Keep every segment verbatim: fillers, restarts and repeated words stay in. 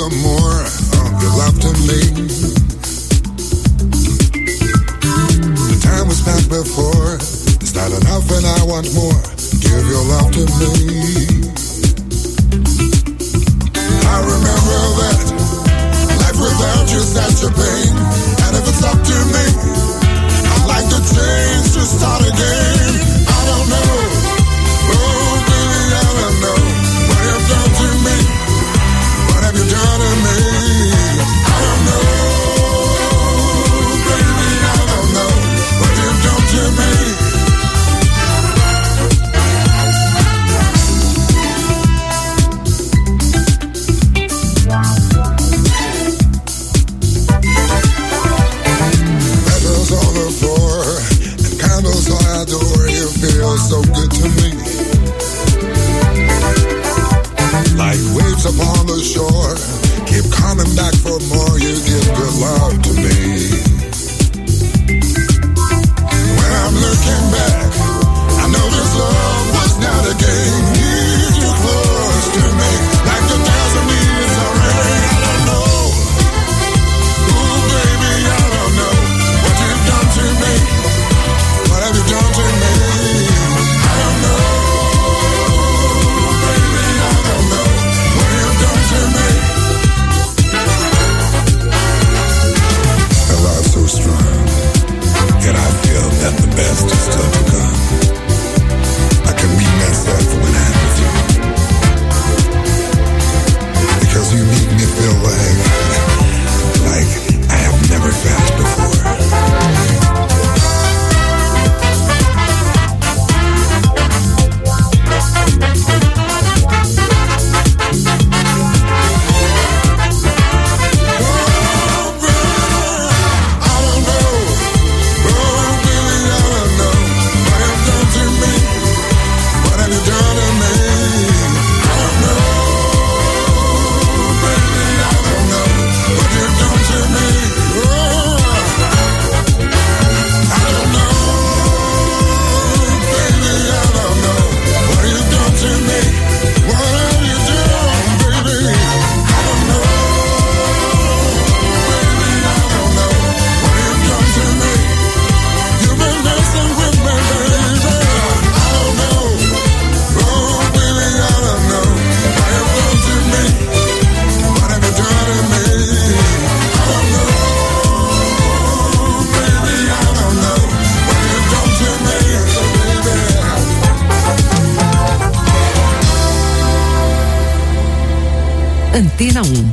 some more of your love to me. The time was back before. It's not enough and I want more. Give your love to me. I remember that life without you is such a pain. And if it's up to me, I'd like to change to start again. I don't know, oh baby, I don't know what you've done to me. What have you done to me? I don't know, baby, I don't know what you've done to me. So good to me, like waves upon the shore, keep coming back for more. You give good love to me. When I'm looking back, I know this love was not a game. You're too close to me, like the thousand years of rain. I don't know, ooh baby, I don't know what you've done to me. What have you done to me? That the best is still to come. I can be myself when I'm with you, because you make me feel like, like I have never felt before. Antena um.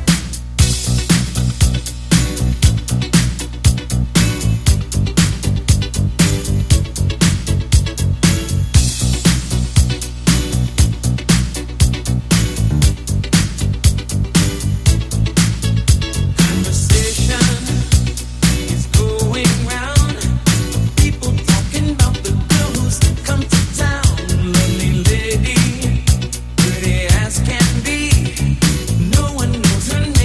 No one knows her name.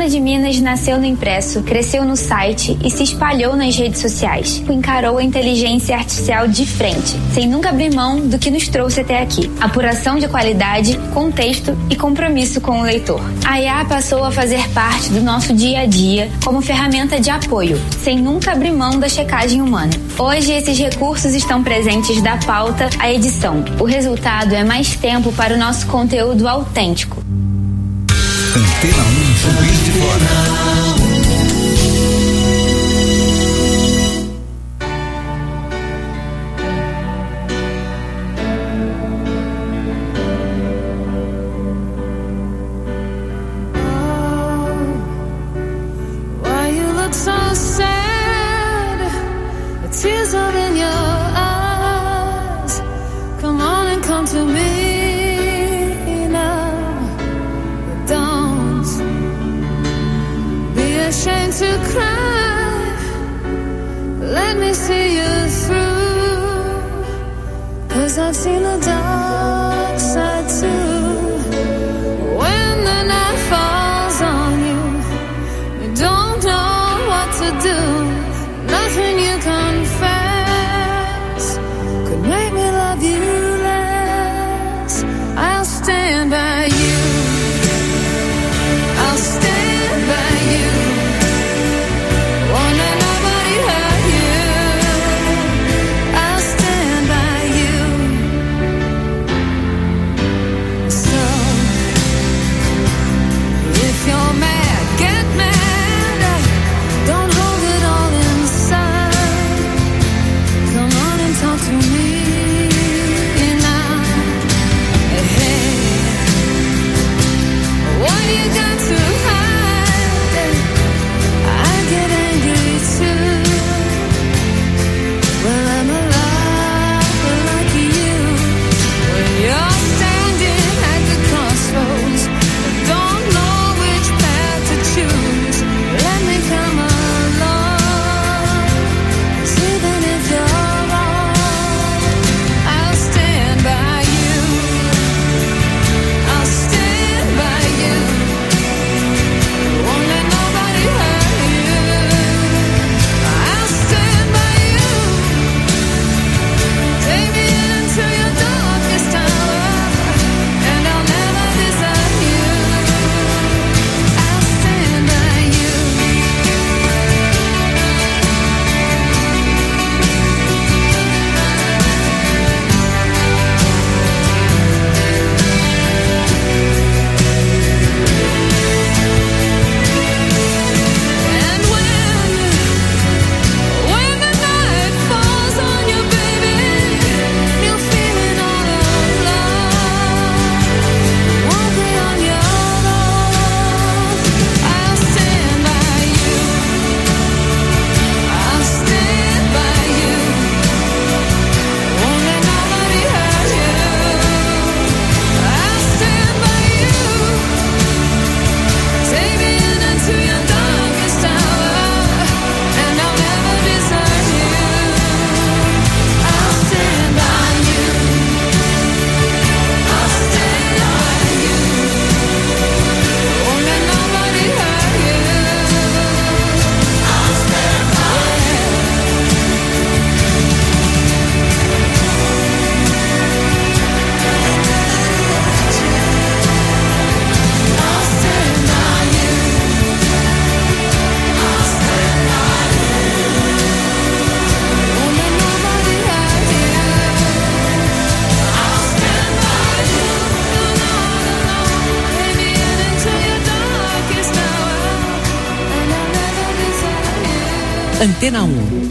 Luciana de Minas nasceu no impresso, cresceu no site e se espalhou nas redes sociais. Encarou a inteligência artificial de frente, sem nunca abrir mão do que nos trouxe até aqui. Apuração de qualidade, contexto e compromisso com o leitor. A I A passou a fazer parte do nosso dia a dia como ferramenta de apoio, sem nunca abrir mão da checagem humana. Hoje, esses recursos estão presentes da pauta à edição. O resultado é mais tempo para o nosso conteúdo autêntico. Antena um, Juiz de Fora. I've seen the dark side too. When the night falls on you, you don't know what to do. Nothing you confess could make me love you less. I'll stand by you. I'll stand by you. Won't let nobody hurt you. I'll stand by you. So if you're mad, get mad. Don't hold it all inside. Come on and talk to me now. Hey, what you got to hide? I get angry too. Well, I'm alive like you. When you're standing at the crossroads, don't know which path to choose. Let me come along. 'Cause even if you're wrong, I'll stand by you. I'll stand by you. Won't let nobody hurt you. I'll stand by you. Take me into your darkest hour, and I'll never desert you. I'll stand by you. And when, when the night falls on you, baby, you're feeling all alone. Won't be on your own. I'll stand by you. I'll stand by you. Won't let nobody hurt you. I'll stand by you. Take me into your darkest hour, and I'll never desert you. I'll stand by you. I'll stand by you. Won't let nobody hurt you. I'll stand by you. I'll stand by you. I'll stand by you. Won't let nobody hurt you. I'll stand by you. No, no, no, no. Take me into your darkest hour, and I'll never desert you. Antena um.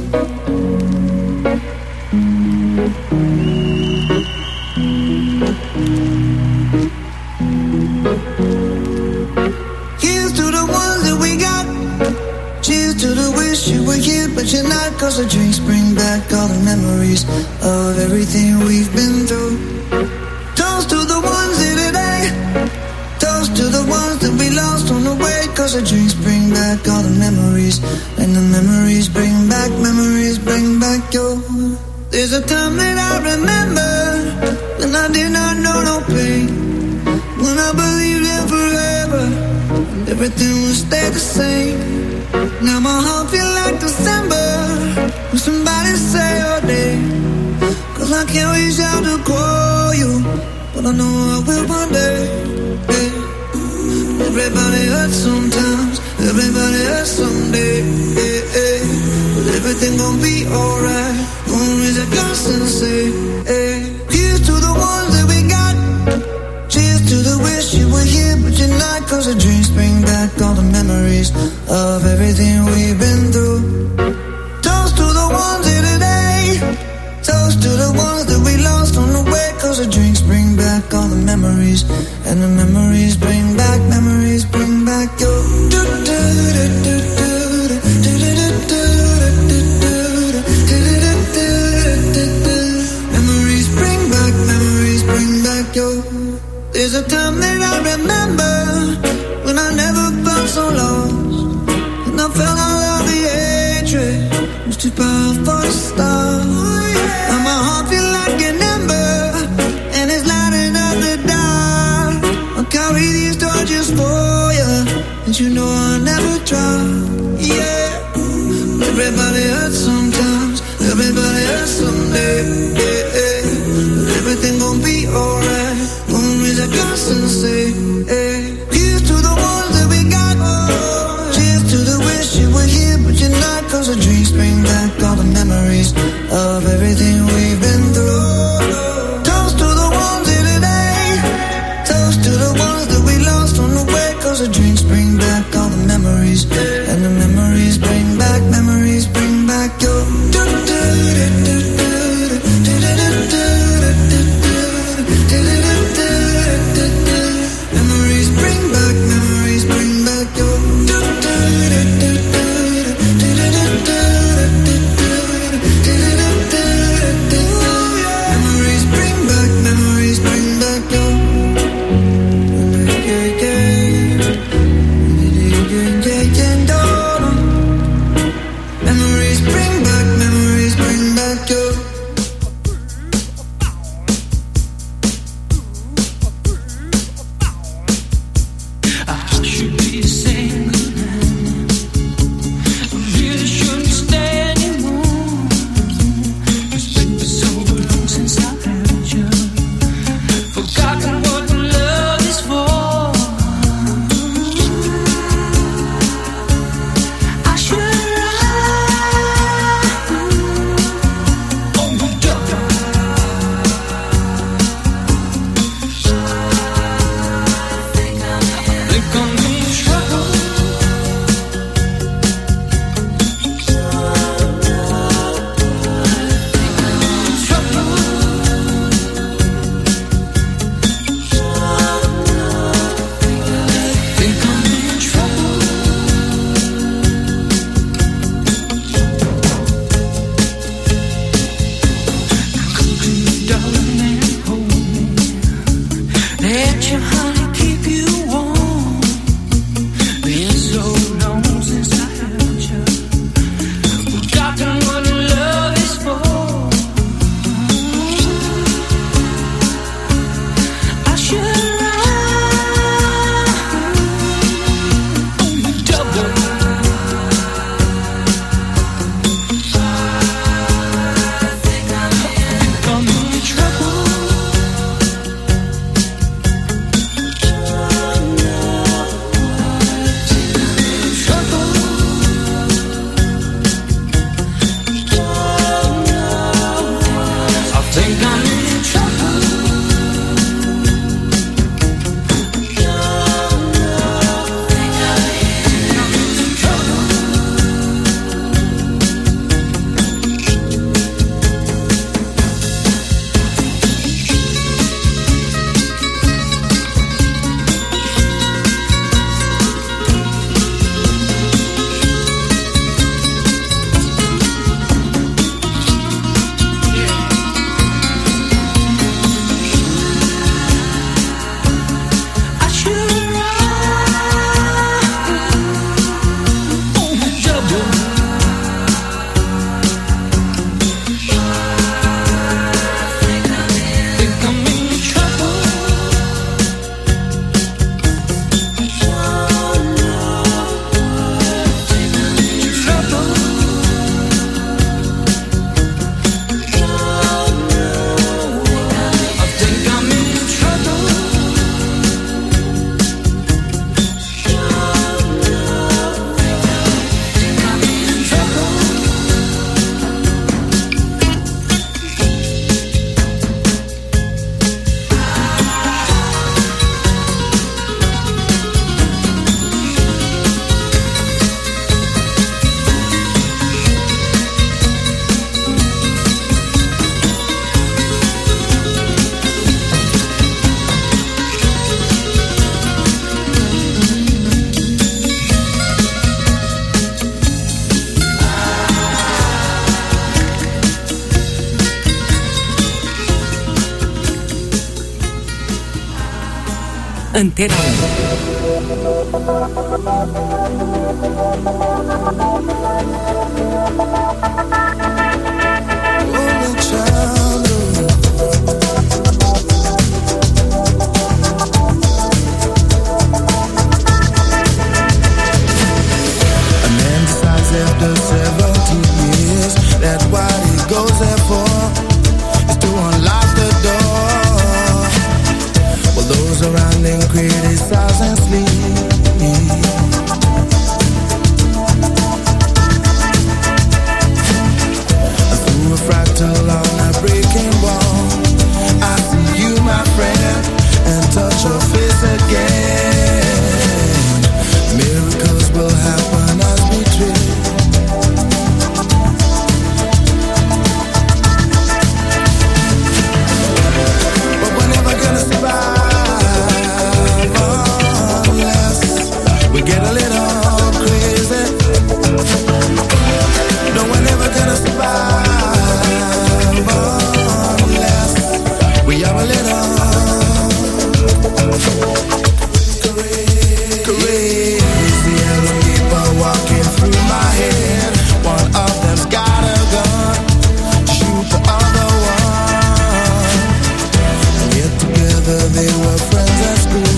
Here's to the ones that we got. Cheers to the wish you were here, but you're not. 'Cause the drinks bring back all the memories of everything we've been through. Toast to the ones here today. Toast to the ones that we lost on the way. 'Cause the drinks bring back all the memories. And the memories bring back, memories bring back your. There's a time that I remember when I did not know no pain. When I believed in forever. everything will stay the same. Now my heart feel like December when somebody say your name. Cause I can't reach out to call you, but I know I will one day. Yeah. Everybody hurts sometimes, everybody hurts someday. Yeah, yeah. But everything gon' be alright. Gonna raise a glass and say, hey. Here's to the ones that we got. Cheers to the wish you were here, but you're not. Cause the drinks bring back all the memories of everything we've been through. Toast to the ones here today. Toast to the ones that we lost on the way. Cause the drinks bring back all the memories. And the memories bring back, memories bring back your memories bring back, memories bring back your. There's a time that I remember when I never felt so lost, and I felt all of the hatred was too powerful to stop. Now my heart feel like an ember, and it's lighting up the dark. I'll carry these torches for you, and you know I'll never drop. Yeah, everybody hurts sometimes, everybody hurts someday. Yeah, yeah. But everything gon' be alright. I gotta say, hey. Here's to the ones that we got. Oh. Cheers to the wish you were here, but you're not. Cause the drinks bring back all the memories of everything we've been through. Toast to the ones here today. Toast to the ones that we lost on the way. Cause the drinks bring back all the memories. And the memories bring back, memories bring back your. Antena um. After seventeen years, that's what he goes there for, is to unlock the door. Well, those around him criticize and sleep. Through a fractal on a breaking wall, I see you, my friend, and touch your face again. Miracles will happen as we dream. Get a little crazy. No, we're never gonna survive unless we are a little crazy. Crazy. Yellow people walking through my head. One of them's got a gun to shoot the other one. And yet together they were friends at school.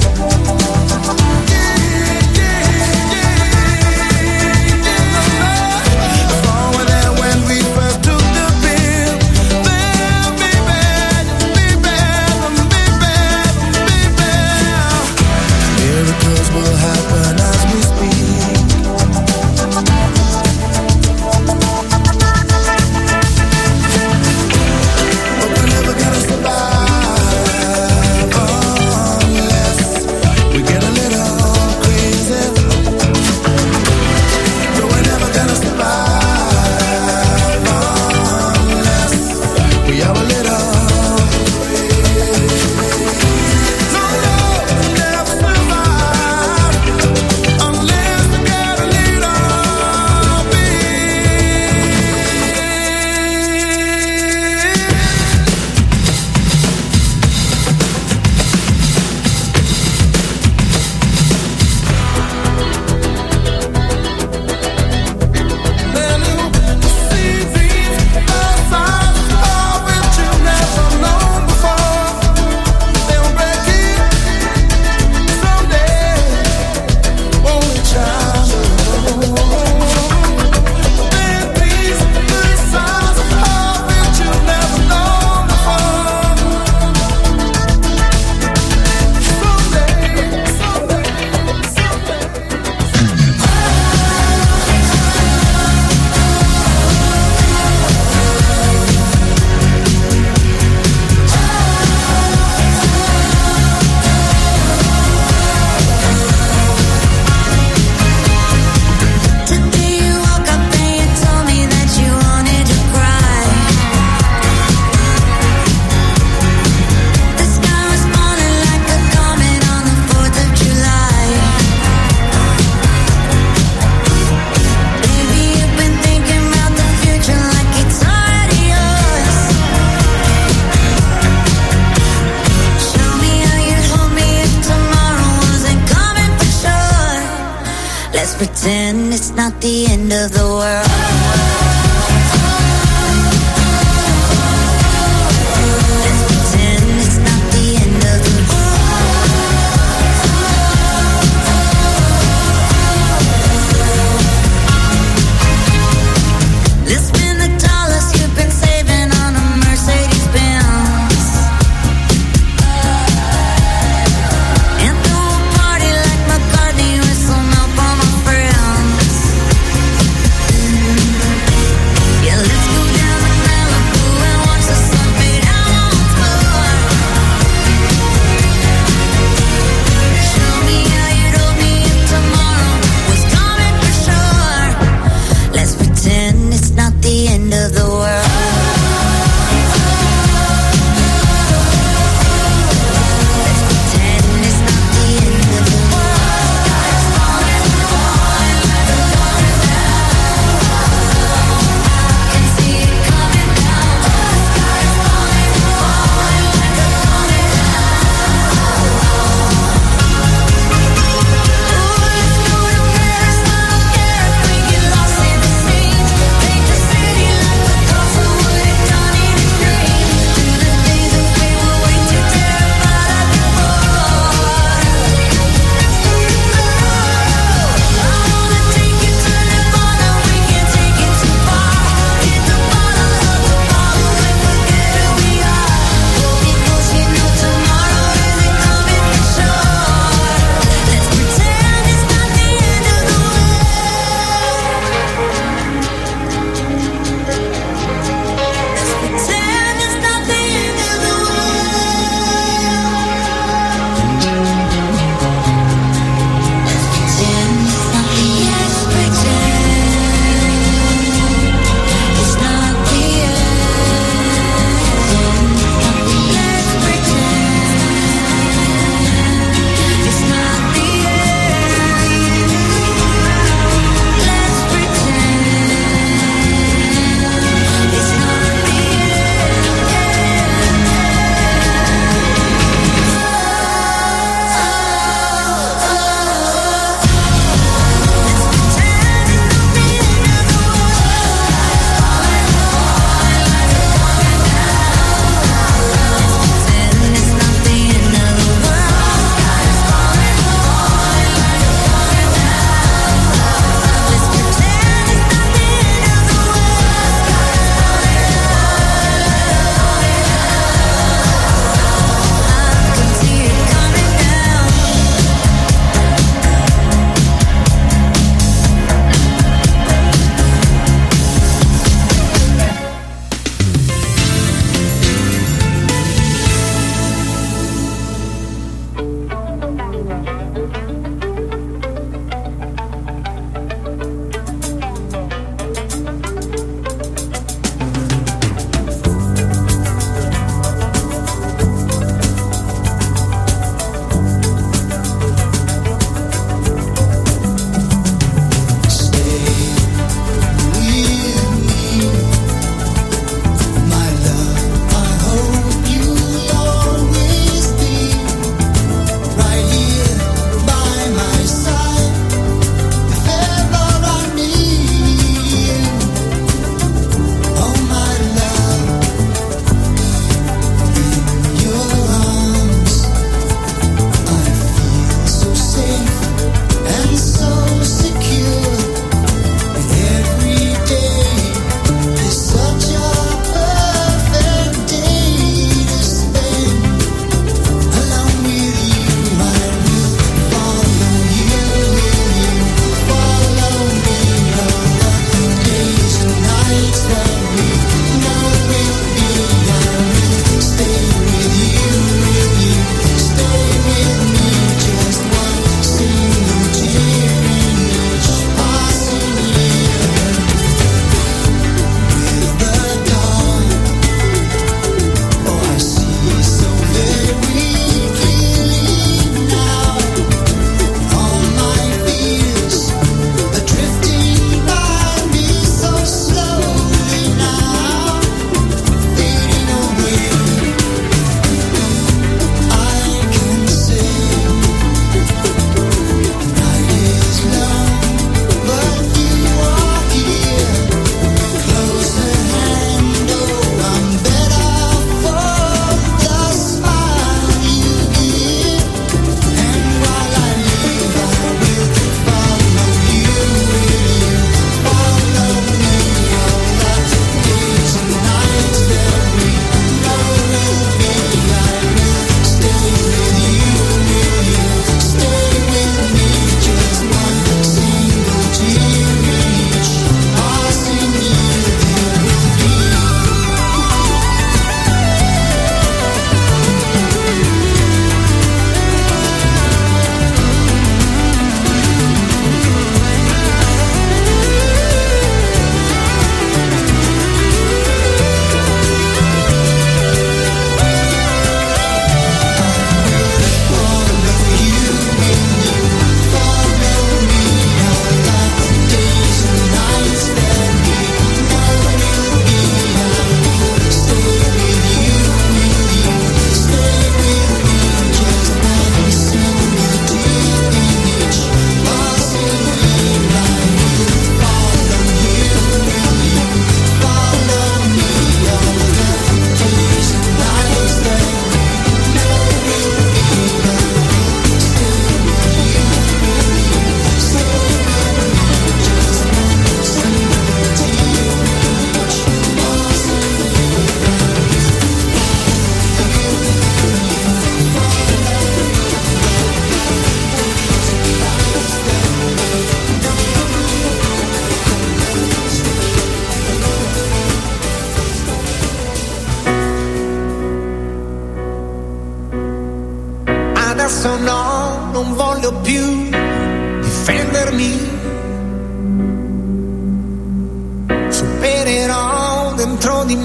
Pretend it's not the end of the world. Mm-hmm.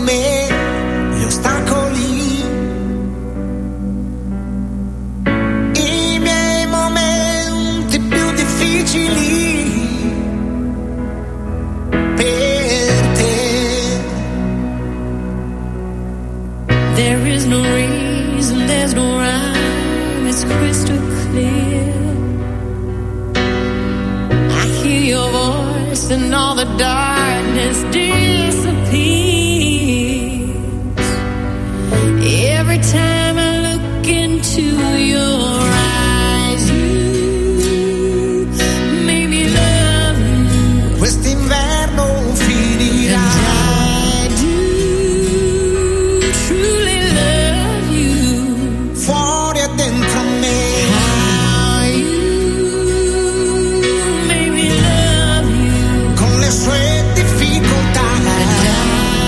me gli ostacoli, i miei momenti più difficili per te. There is no reason, there's no rhyme, it's crystal clear. I hear your voice and all the darkness disappears. Every time I look into your eyes, you make me love you. Quest'inverno finirà. I do truly love you. Fuori e dentro me. How you make me love you. Con le sue difficoltà. I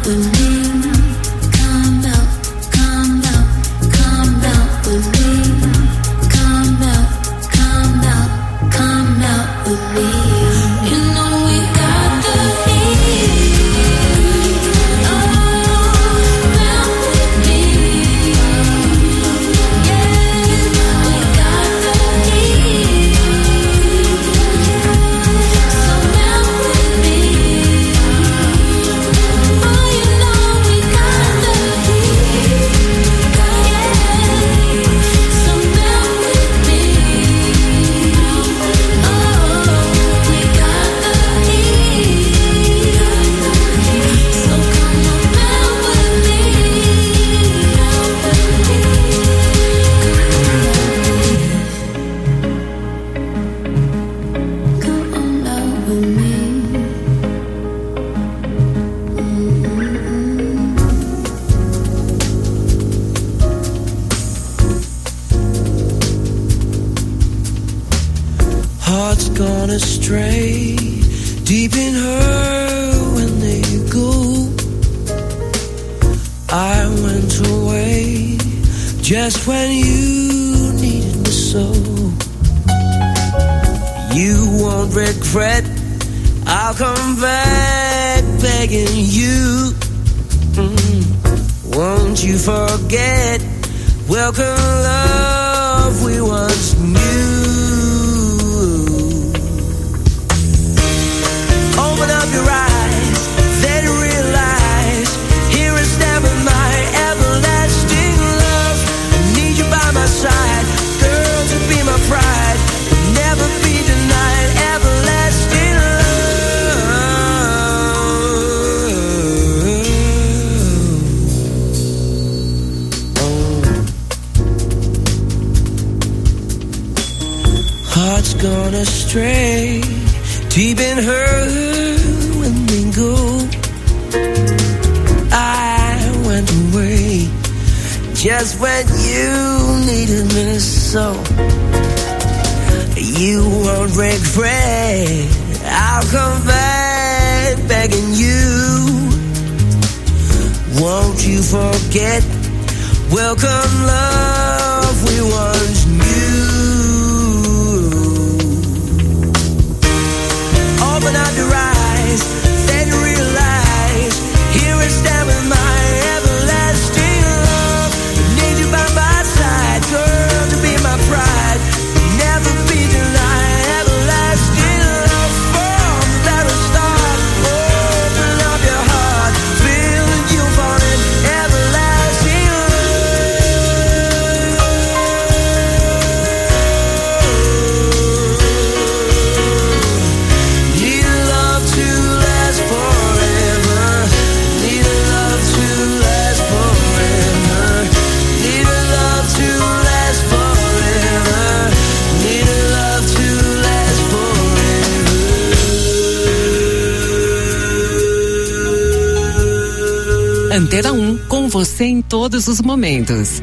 Antena um, com você em todos os momentos.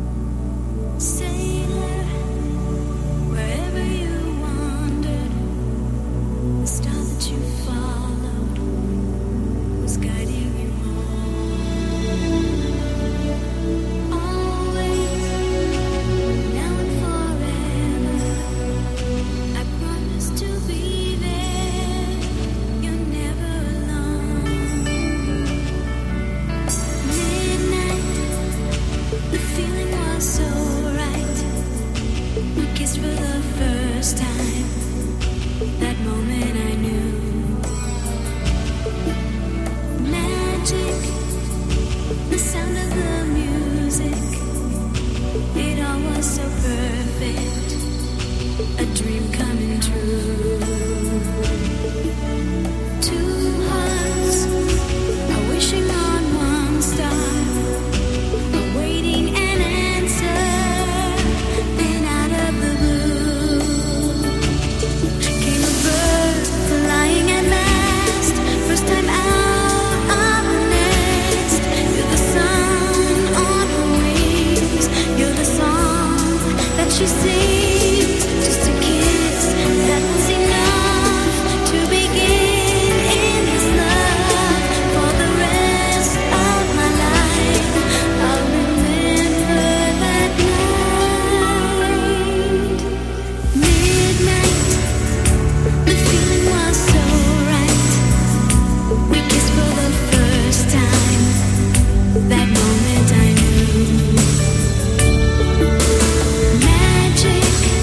Sailor, wherever you wandered, That moment I knew magic.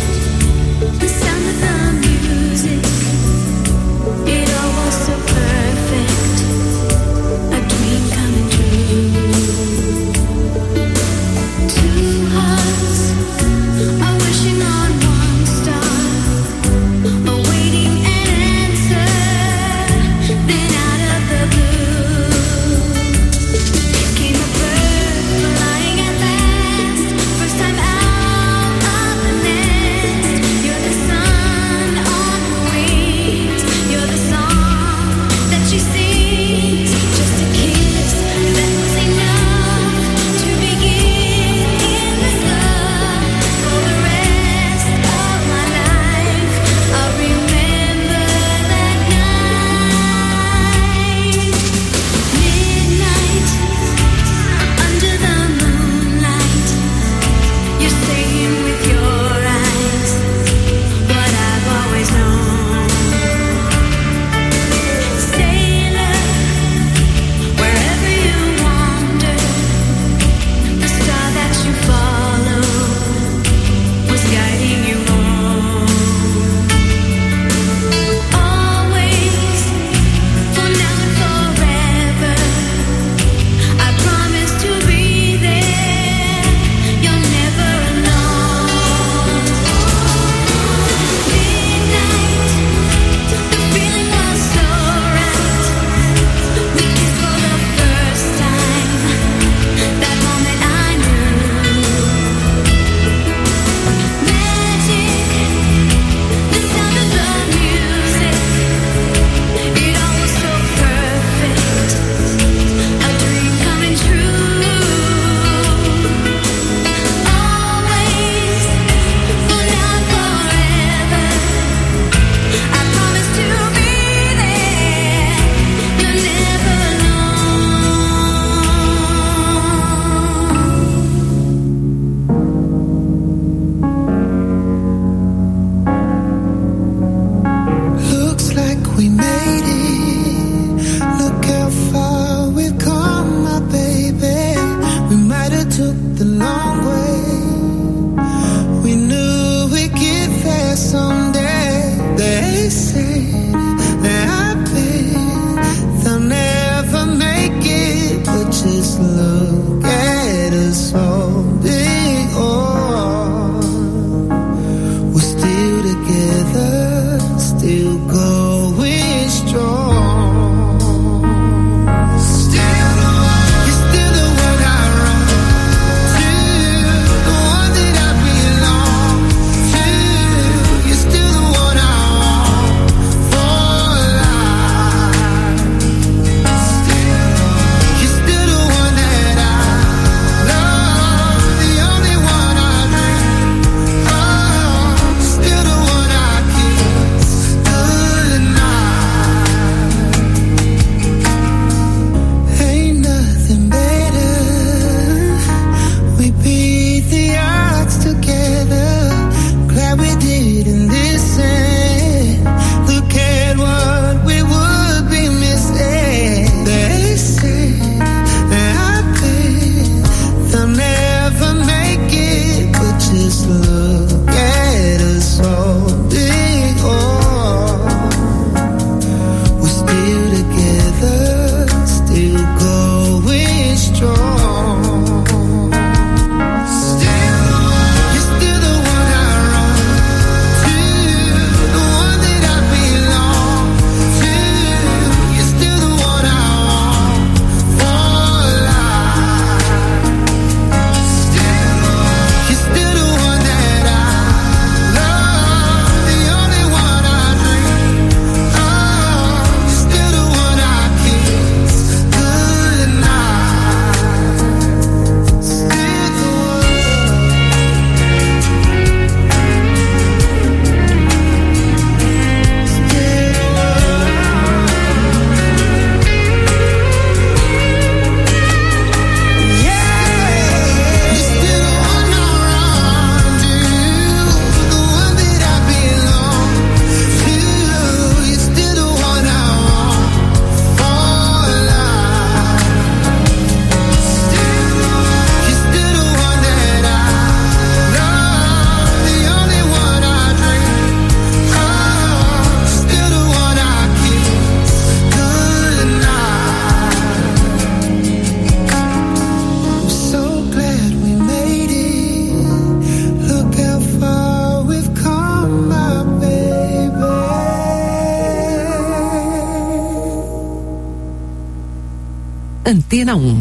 Antena um.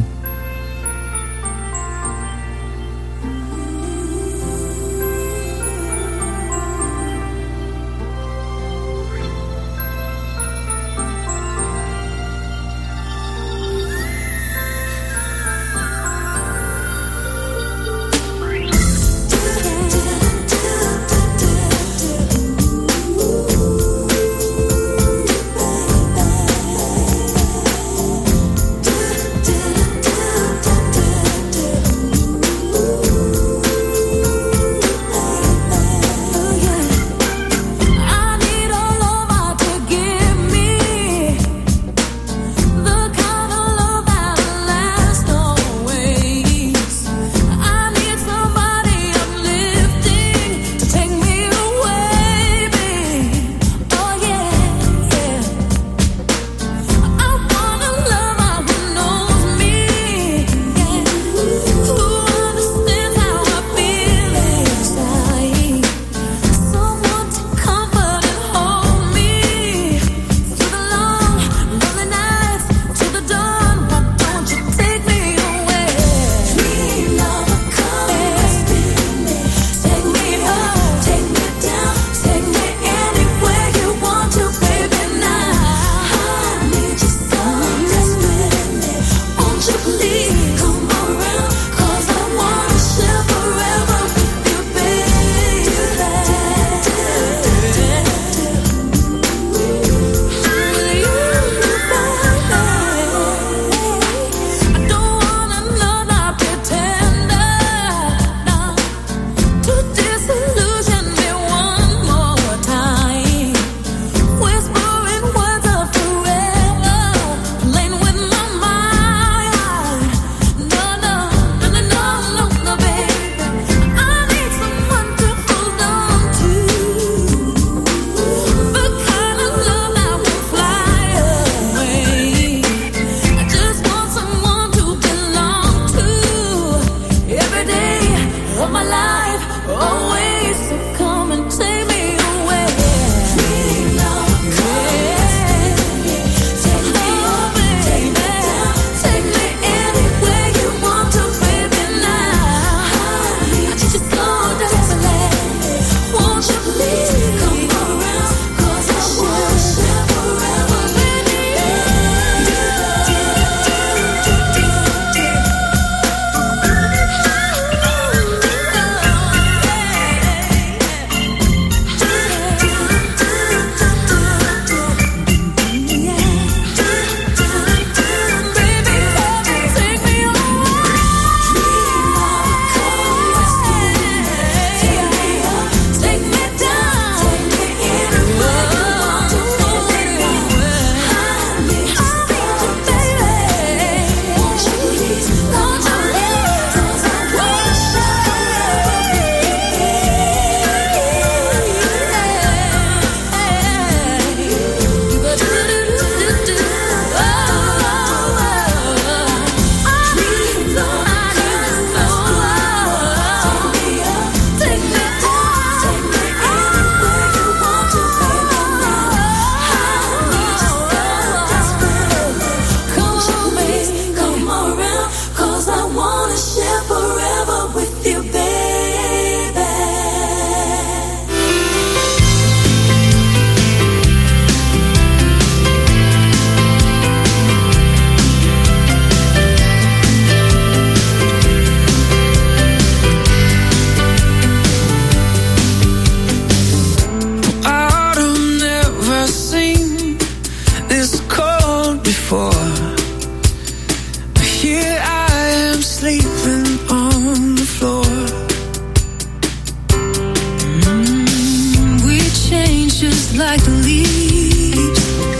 like the leaves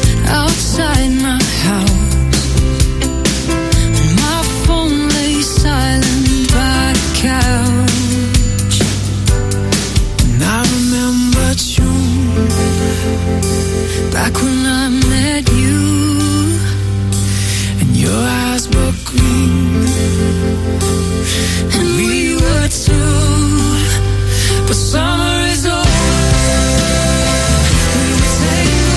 outside my house. My phone lay silent by the couch. And I remember June, back when I met you, and your eyes were green, and we were two, but summer is over. We were taking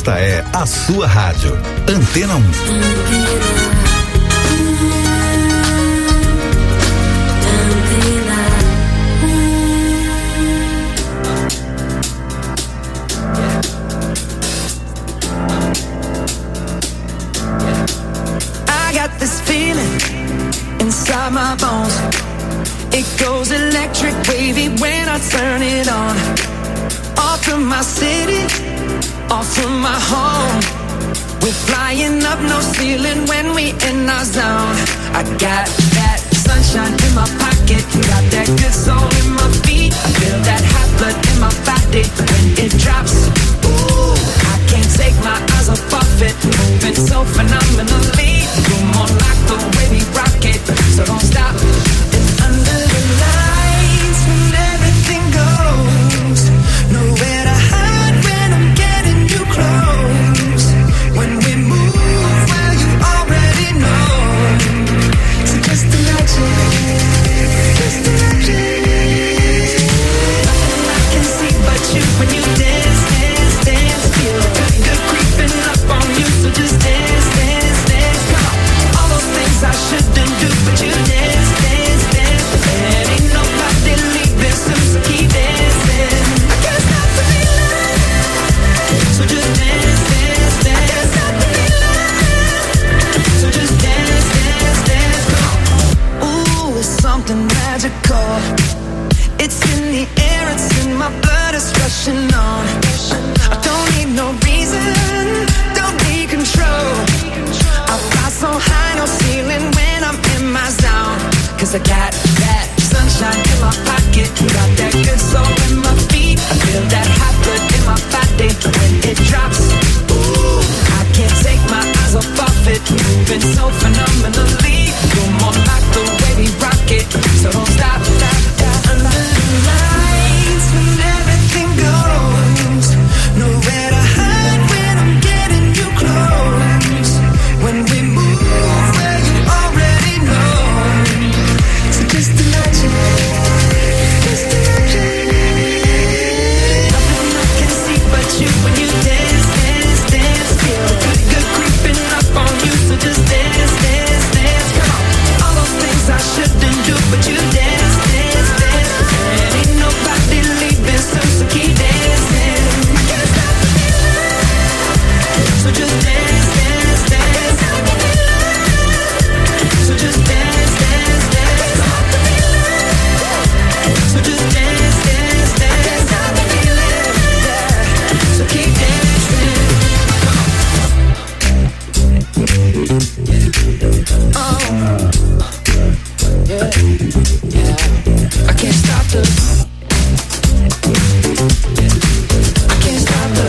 Esta é a sua rádio, Antena um. I got this feeling inside my bones. It goes electric wavy when I turn it on. Off from my city, off from my home. We're flying up no ceiling when we in our zone. I got that sunshine in my pocket, got that good soul in my feet. I feel that hot blood in my body when it drops. Ooh, I can't take my eyes off of it, moving so phenomenally. You're more like the way we rock it, so don't stop. It's under the lights when everything goes. Nowhere to hide when I'm getting you close. When we move, well you already know. So just imagine, just imagine. Nothing I can see but you when you dance, dance, dance. Feel good, good creeping up on you. So just dance, dance, dance. Come on, all those things I shouldn't do, but you dance, dance, dance. And ain't nobody leaving, so keep dancing. I can't stop the feeling, so just dance, dance, dance. I can't stop the feeling, so just dance, dance, dance. Come on. Ooh, it's something magical. It's in the air, it's in my blood, it's rushing on. I don't need no reason, don't need control. I fly so high, no ceiling when I'm in my zone. Cause I got that sunshine in my pocket, got that good soul in my feet. I feel that hot blood in my body when it drops. Ooh, I can't take my eyes off of it, moving so phenomenally. You're more like the way we rock it, so don't stop, stop, stop. Under the lights when everything goes. Nowhere to hide when I'm getting you close. When we move, well you already know. So just imagine, just imagine. Nothing I can see but you when you dance, dance, dance. Feel good, good creeping up on you. So just dance, dance, dance. Come on, all those things I shouldn't do, but you dance, dance, dance. And ain't nobody leaving, so, so keep dancing. I can't stop the feeling, so just dance, dance, dance. So just dance, dance, dance. So just dance, dance, dance. So keep dancing. Oh, yeah, yeah. I can't stop the. I can't stop the.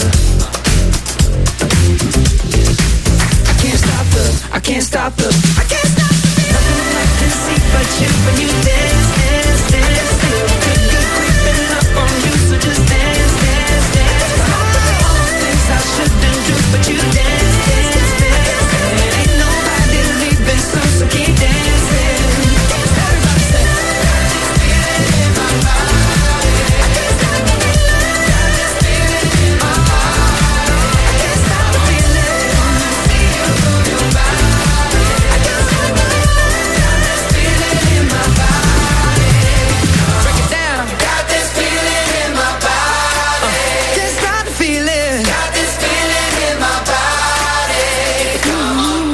I can't stop the. I can't stop the. I can't stop the. Nothing I can see but you when you dance, dance, dance. Feel good, good creeping up on you, so just dance, dance, dance. All those things I shouldn't do, but you dance, dance, dance. And ain't nobody leaving, so so keep dancing. Everybody say, got this feeling in my body. I can't stop the feeling, got this feeling in my body. I can't stop the feeling, feel through your body. I can't stop the feeling, got this feeling in my body. Break it down. Got this feeling in my body. Can't stop the feeling. Got this feeling in my body. Come on.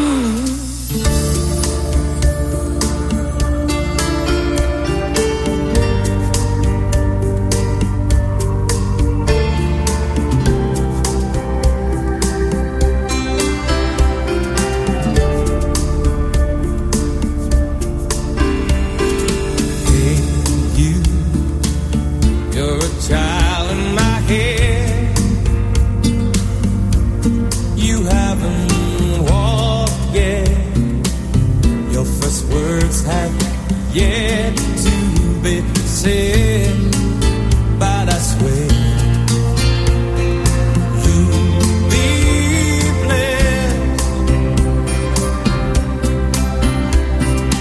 You, you're a child in my head. You haven't walked yet. Your first words have yet to be said. But I swear you'll be blessed.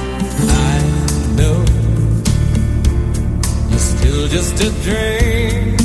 I know you're still just a dream.